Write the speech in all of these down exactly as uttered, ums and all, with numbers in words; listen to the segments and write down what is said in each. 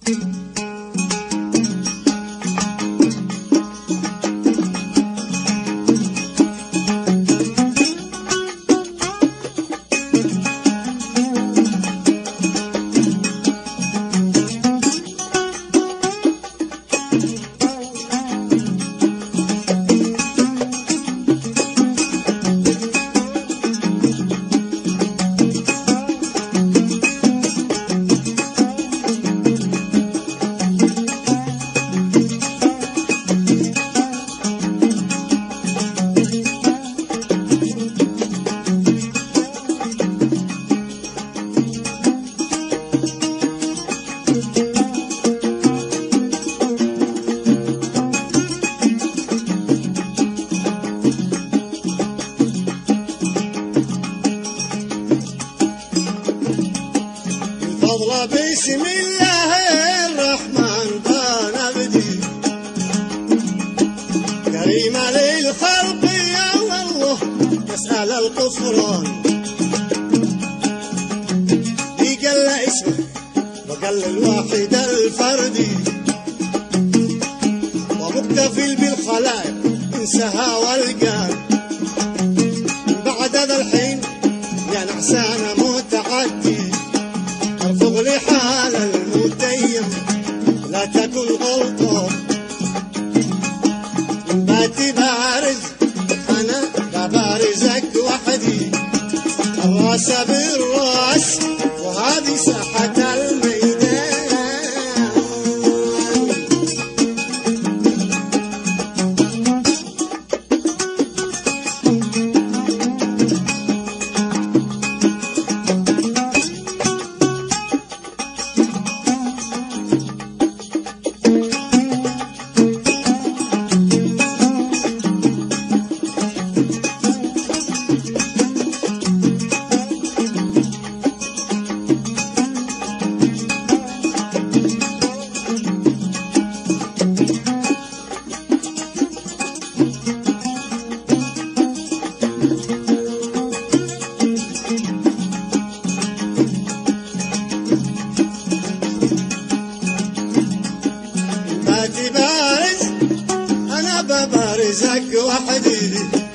بسم الله الرحمن بان بدي كريم للخلق يا الله يسأل الغفران يقل اسمه وقل الواحد الفردي ومكتفل بالخلائق انسها والقال بعد ذا الحين يا نعسان متعدي ارفض لحال المتيم لا تكن غلطان باتي بارز انا ببارزك وحدي الراس بالراس وهذه ساحة الميدان بارز انا ببارزك وحدي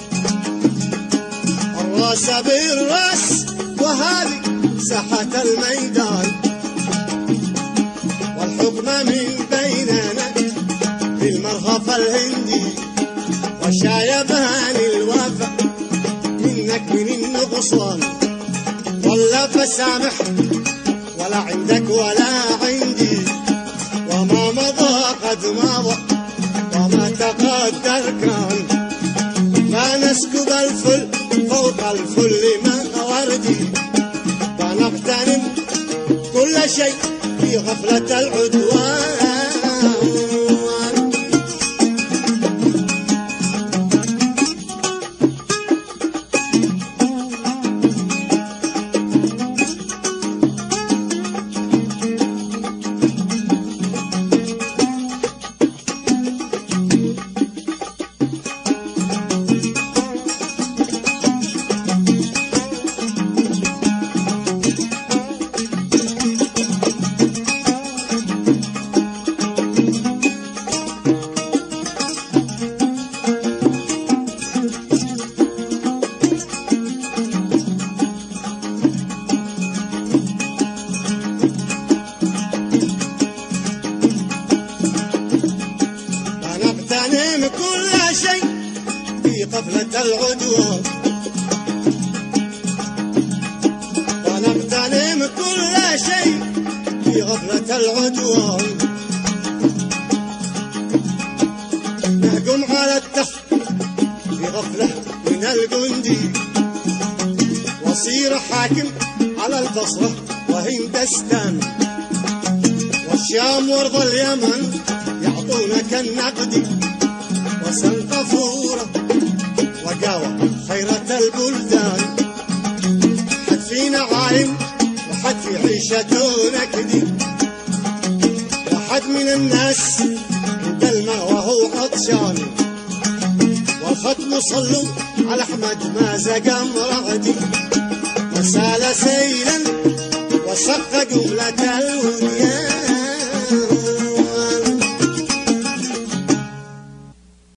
الراس بالراس وهذه ساحة الميدان والحكم من بيننا بالمرغف الهندي وشايبان الوفا منك من النقصان ولا فسامح ولا عندك ولا عندي وما مضى قد مضى وما تقدر كان لا نسكب الفل فوق الفل ما وردي ونغتنم كل شيء في غفلة العدوان ونغتنم كل شيء في قفلة العدوان ونغتنم كل شيء في غفلة العدوان نهجم على التخت في غفلة من الجندي وصير حاكم على البصرة وهندستان والشام وارض اليمن يعطونك النقد وسنغافورة وقاوة خيرة البلدان حد فينا عالم وحد في عيشته نكدي وحد من الناس عند الماء وهو عطشان والختم صلوا على أحمد ما زقم رعدي وسال سيلا وسق جملة الوديان